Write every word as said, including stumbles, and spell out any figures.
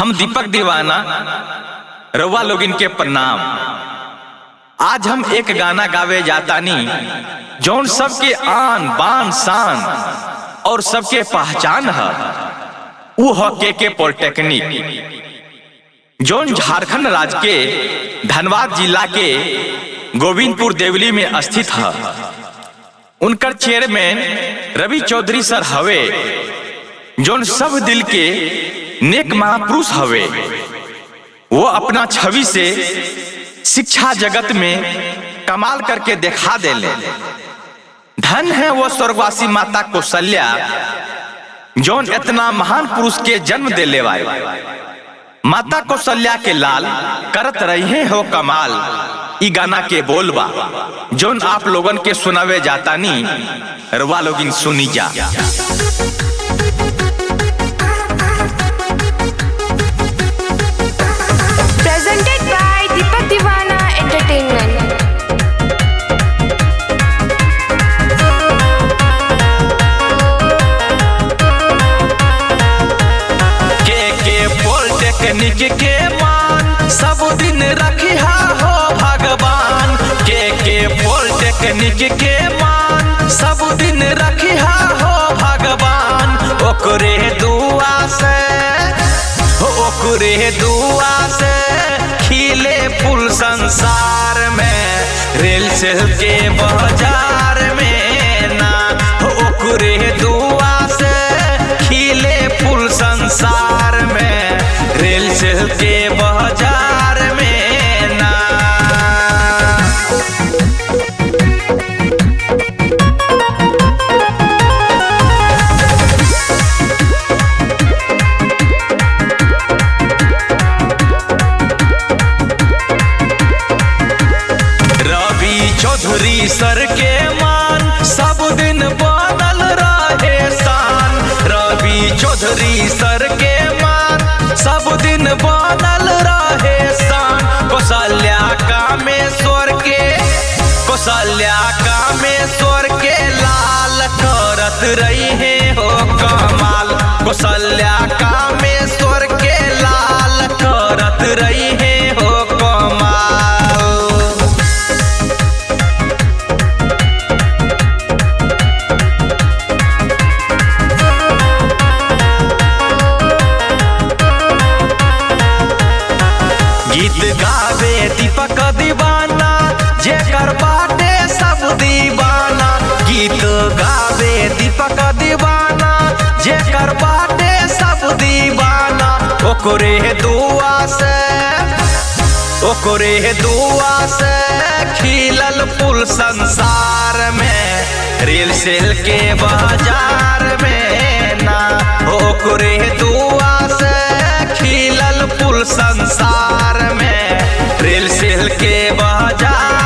हम दीपक दीवाना रउआ लोगिन के प्रणाम। आज हम एक गाना गावे जातानी जौन सबके आन बान शान और सबके पहचान है। वो ह के के पॉलिटेक्निक जौन झारखंड राज्य के धनबाद जिला के गोविंदपुर देवली में स्थित है। उनकर चेयरमैन रवि चौधरी सर हवे जौन सब दिल के नेक महापुरुष हवे। वो अपना छवि से शिक्षा जगत में कमाल करके दिखा देले। धन है वो स्वर्गवासी माता कौशल्या जौन इतना महान पुरुष के जन्म देले वाले। माता कौशल्या के लाल करत रहे हो कमाल। ई गाना के बोलबा जौन आप लोगन के सुनावे जातानी रवा लोगिन सुनी जा। Presented by Deepak Divana Entertainment. के के पॉलिटेक्निक के मान सब दिन रखिया हो भगवान। के के पॉलिटेक्निक के मान सब दिन रखिया हो भगवान। ओकरे दुआ से ओकरे दुआ से खिले फूल संसार में। रेल से के बाजार में ना ओकरे दुआ से खिले फूल संसार में। रेल से के बाजार में ना चौधरी सर के मान सब दिन बनल रहे शान। रवि चौधरी सर के मान सब दिन बनल रहे शान। कौशल्या कामेश्वर के कौशल्या कामेश्वर के लाल करत रही है हो कमाल। कौशल्या कामेश्वर के लाल करत रही है हो कमाल। गीत गावे दीपक दीवाना जेकर बाटे सब दीवाना। गीत गावे दीपक दीवाना जेकर बाटे सब दीवाना। ओकरे दुआ से ओकरे दुआ से खिलल फूल संसार में। रेल सेल के बाजार में ना ओकरे दुआ से खिलल फूल संसार में। रेल सेल के बाजार